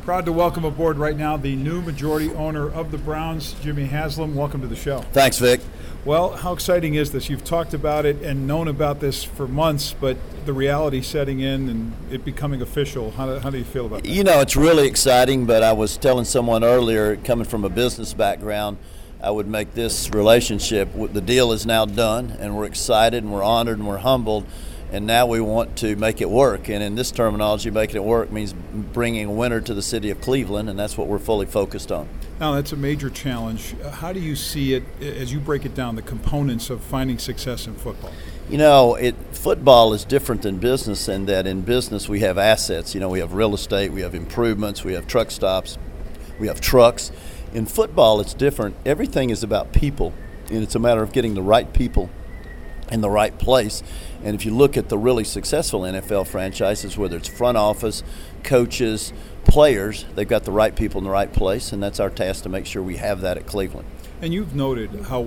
Proud to welcome aboard right now the new majority owner of the Browns, Jimmy Haslam. Welcome to the show. Thanks, Vic. Well, how exciting is this? You've talked about it and known about this for months, but the reality setting in and it becoming official, how do you feel about that? You know, it's really exciting, but I was telling someone earlier, coming from a business background, I would make this relationship, the deal is now done, and we're excited and we're honored and we're humbled, and now we want to make it work. And in this terminology, making it work means bringing a winner to the city of Cleveland, and that's what we're fully focused on. Now, that's a major challenge. How do you see it as you break it down, the components of finding success in football? You know, football is different than business in that in business we have assets. You know, we have real estate, we have improvements, we have truck stops, we have trucks. In football, it's different. Everything is about people, and it's a matter of getting the right people in the right place. And if you look at the really successful NFL franchises, whether it's front office, coaches, players, they've got the right people in the right place, and that's our task to make sure we have that at Cleveland. And you've noted how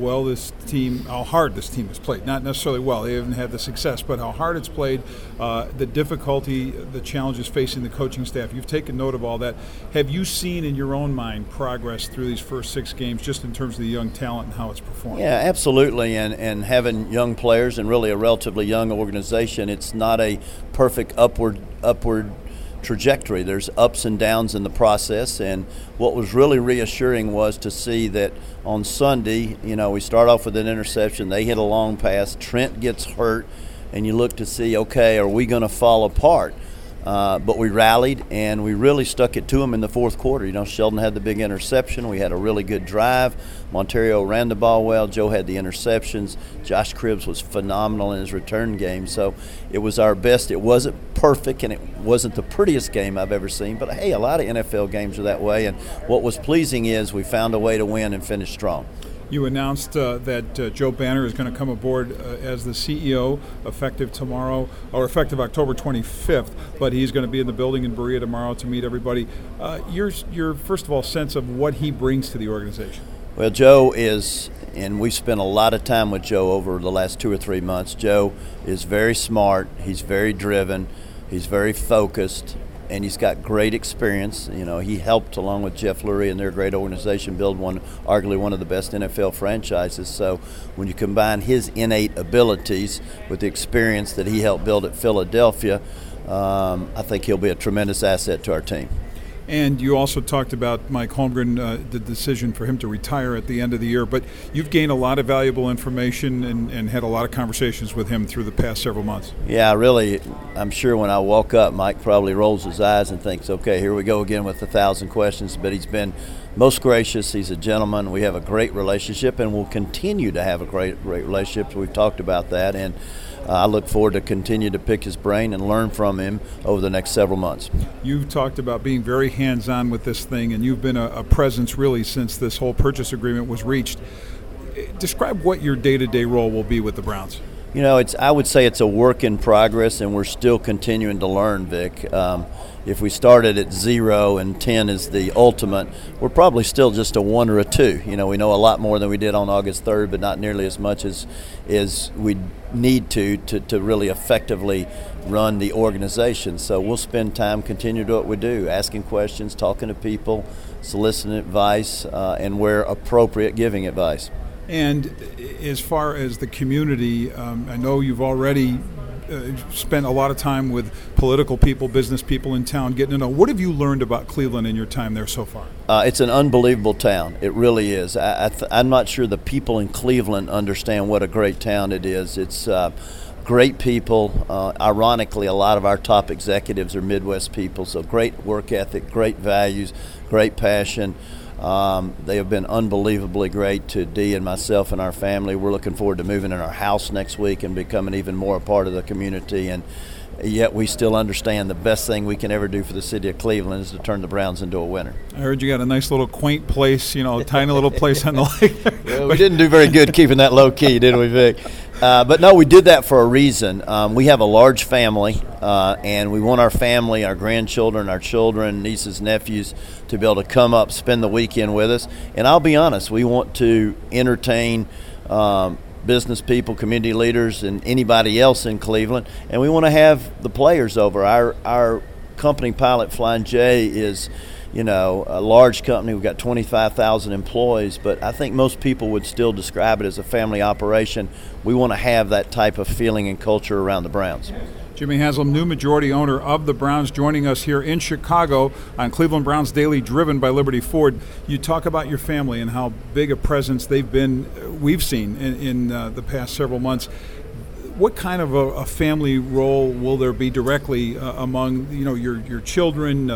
hard this team has played. Not necessarily well, they haven't had the success, but how hard it's played, the difficulty, the challenges facing the coaching staff. You've taken note of all that. Have you seen in your own mind progress through these first 6 games just in terms of the young talent and how it's performed? Yeah, absolutely. And having young players and really a relatively young organization, it's not a perfect upward trajectory. There's ups and downs in the process, and what was really reassuring was to see that on Sunday, you know, we start off with an interception, they hit a long pass, Trent gets hurt, and you look to see, okay, are we going to fall apart? But we rallied, and we really stuck it to them in the fourth quarter. You know, Sheldon had the big interception. We had a really good drive. Monterio ran the ball well. Joe had the interceptions. Josh Cribbs was phenomenal in his return game. So it was our best. It wasn't perfect, and it wasn't the prettiest game I've ever seen. But, hey, a lot of NFL games are that way. And what was pleasing is we found a way to win and finish strong. You announced that Joe Banner is going to come aboard as the CEO effective tomorrow, or effective October 25th, but he's going to be in the building in Berea tomorrow to meet everybody. Your first of all, sense of what he brings to the organization? Well, Joe is, and we've spent a lot of time with Joe over the last 2 or 3 months. Joe is very smart, he's very driven, he's very focused, and he's got great experience. You know, he helped, along with Jeff Lurie and their great organization, build arguably one of the best NFL franchises. So when you combine his innate abilities with the experience that he helped build at Philadelphia, I think he'll be a tremendous asset to our team. And you also talked about Mike Holmgren, the decision for him to retire at the end of the year. But you've gained a lot of valuable information and had a lot of conversations with him through the past several months. Yeah, really, I'm sure when I woke up, Mike probably rolls his eyes and thinks, okay, here we go again with 1,000 questions. But he's been most gracious. He's a gentleman. We have a great relationship, and we'll continue to have a great relationship. We've talked about that, and I look forward to continue to pick his brain and learn from him over the next several months. You've talked about being very hands-on with this thing, and you've been a presence really since this whole purchase agreement was reached. Describe what your day-to-day role will be with the Browns. You know, I would say it's a work in progress, and we're still continuing to learn, Vic. If we started at 0 and 10 is the ultimate, we're probably still just a 1 or a 2. You know, we know a lot more than we did on August 3rd, but not nearly as much as we need to really effectively run the organization. So we'll spend time, continue to do what we do, asking questions, talking to people, soliciting advice, and where appropriate, giving advice. And as far as the community, I know you've already spent a lot of time with political people, business people in town, getting to know. What have you learned about Cleveland in your time there so far? It's an unbelievable town. It really is. I'm not sure the people in Cleveland understand what a great town it is. It's great people. Ironically, a lot of our top executives are Midwest people, so great work ethic, great values, great passion. They have been unbelievably great to Dee and myself and our family. We're looking forward to moving in our house next week and becoming even more a part of the community. And yet we still understand the best thing we can ever do for the city of Cleveland is to turn the Browns into a winner. I heard you got a nice little quaint place, a tiny little place on the lake. Well, we didn't do very good keeping that low key, did we, Vic? But no, we did that for a reason. We have a large family, and we want our family, our grandchildren, our children, nieces, nephews, to be able to come up, spend the weekend with us. And I'll be honest, we want to entertain business people, community leaders, and anybody else in Cleveland, and we want to have the players over. Our company pilot, Flying J, is a large company. We've got 25,000 employees, but I think most people would still describe it as a family operation. We want to have that type of feeling and culture around the Browns. Jimmy Haslam, new majority owner of the Browns, joining us here in Chicago on Cleveland Browns Daily, driven by Liberty Ford. You talk about your family and how big a presence we've seen in the past several months. What kind of a family role will there be directly among your children,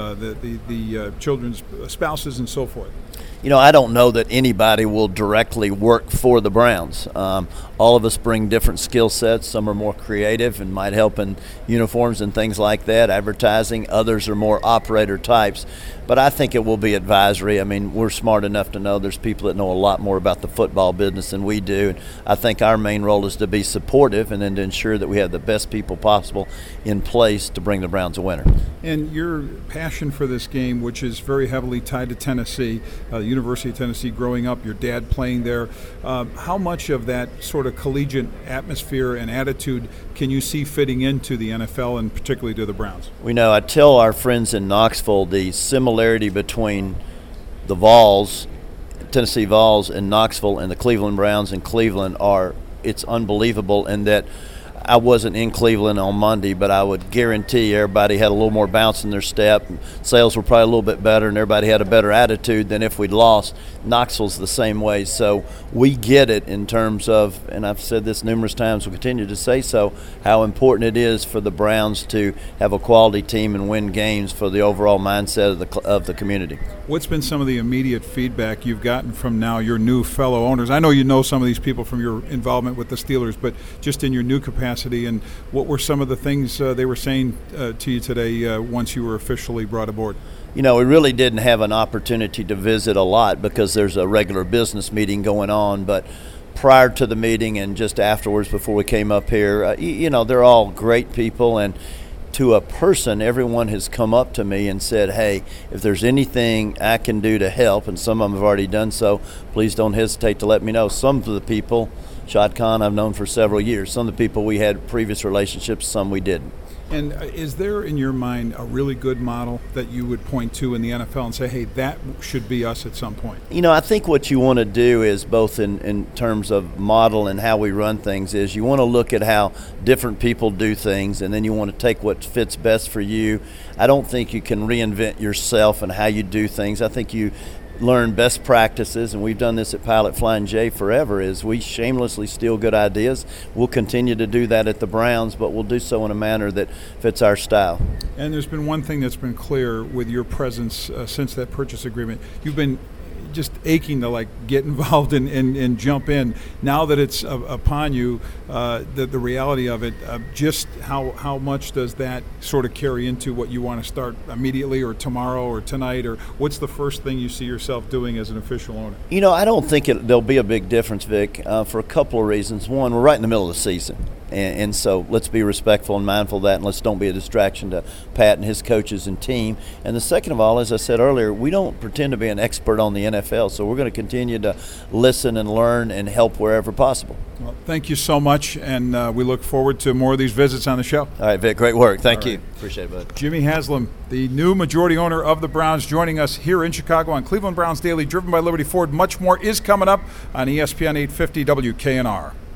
the children's spouses, and so forth? I don't know that anybody will directly work for the Browns. All of us bring different skill sets. Some are more creative and might help in uniforms and things like that, advertising. Others are more operator types. But I think it will be advisory. I mean, we're smart enough to know there's people that know a lot more about the football business than we do. And I think our main role is to be supportive and then to ensure that we have the best people possible in place to bring the Browns a winner. And your passion for this game, which is very heavily tied to Tennessee, University of Tennessee, growing up, your dad playing there, how much of that sort of collegiate atmosphere and attitude can you see fitting into the NFL and particularly to the Browns? I tell our friends in Knoxville the similarity between the Vols, Tennessee Vols in Knoxville, and the Cleveland Browns in Cleveland it's unbelievable, and that I wasn't in Cleveland on Monday, but I would guarantee everybody had a little more bounce in their step. Sales were probably a little bit better, and everybody had a better attitude than if we'd lost. Knoxville's the same way. So we get it in terms of, and I've said this numerous times, we'll continue to say so, how important it is for the Browns to have a quality team and win games for the overall mindset of the community. What's been some of the immediate feedback you've gotten from now your new fellow owners? I know you know some of these people from your involvement with the Steelers, but just in your new capacity, and what were some of the things they were saying to you today once you were officially brought aboard? We really didn't have an opportunity to visit a lot because there's a regular business meeting going on, but prior to the meeting and just afterwards before we came up here, they're all great people, and to a person, everyone has come up to me and said, hey, if there's anything I can do to help, and some of them have already done so, please don't hesitate to let me know. Some of the people, Shad Khan, I've known for several years. Some of the people we had previous relationships, some we didn't. And is there in your mind a really good model that you would point to in the NFL and say, hey, that should be us at some point? I think what you want to do is both in terms of model and how we run things is you want to look at how different people do things, and then you want to take what fits best for you. I don't think you can reinvent yourself and how you do things. I think you learn best practices, and we've done this at Pilot Flying J forever, is we shamelessly steal good ideas. We'll continue to do that at the Browns, but we'll do so in a manner that fits our style. And there's been one thing that's been clear with your presence since that purchase agreement. You've been just aching to get involved and jump in. Now that it's upon you, the reality of it, just how much does that sort of carry into what you want to start immediately or tomorrow or tonight, or what's the first thing you see yourself doing as an official owner? I don't think there'll be a big difference, Vic, for a couple of reasons. One, we're right in the middle of the season. And so let's be respectful and mindful of that, and let's don't be a distraction to Pat and his coaches and team. And the second of all, as I said earlier, we don't pretend to be an expert on the NFL, so we're going to continue to listen and learn and help wherever possible. Well, thank you so much, and we look forward to more of these visits on the show. All right, Vic, great work. Thank you. Appreciate it, bud. Jimmy Haslam, the new majority owner of the Browns, joining us here in Chicago on Cleveland Browns Daily, driven by Liberty Ford. Much more is coming up on ESPN 850 WKNR.